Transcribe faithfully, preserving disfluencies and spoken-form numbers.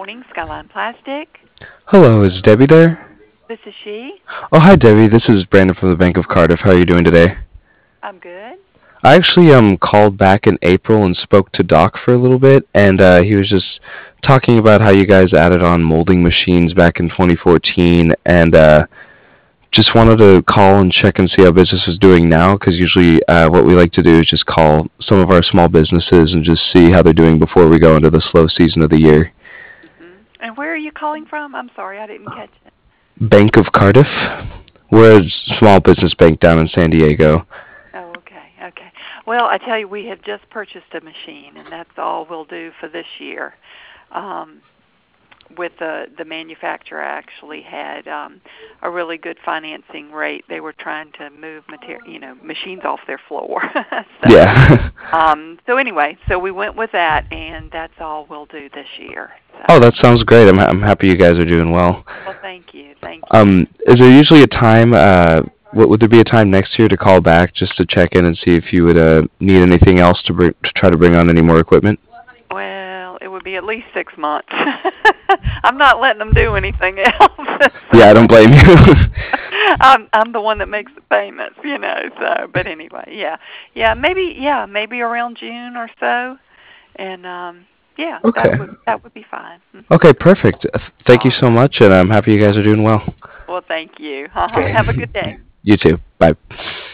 morning, Skyline Plastic. Hello, is Debbie there? This is she. Oh, hi Debbie. This is Brandon from the Bank of Cardiff. How are you doing today? I'm good. I actually um called back in April and spoke to Doc for a little bit, and uh, he was just talking about how you guys added on molding machines back in twenty fourteen, and uh, just wanted to call and check and see how business was doing now. Because usually, uh, what we like to do is just call some of our small businesses and just see how they're doing before we go into the slow season of the year. hmm And where are you calling from? I'm sorry, I didn't catch it. Bank of Cardiff. We're a small business bank down in San Diego. Oh, okay, okay. Well, I tell you, we have just purchased a machine, and that's all we'll do for this year. Um, with the the manufacturer actually had um, a really good financing rate. They were trying to move material, you know, machines off their floor. so, Yeah. um, so anyway, so we went with that, and that's all we'll do this year. Oh, So, that sounds great. I'm I'm happy you guys are doing well. well, thank you, thank you. Um, is there usually a time? Uh, what would there be a time next year to call back just to check in and see if you would uh need anything else to bring to try to bring on any more equipment? Well, it would be at least six months. I'm not letting them do anything else. Yeah, I don't blame you. I'm I'm the one that makes the payments, you know. So, but anyway, yeah, yeah, maybe, yeah, maybe around June or so, and um, yeah, that Okay. would that would be fine. Mhm. Okay, perfect. Uh, th- Thank you All so right. much, and I'm happy you guys are doing well. Well, thank you. Uh-huh. Okay. Have a good day. You too. Bye.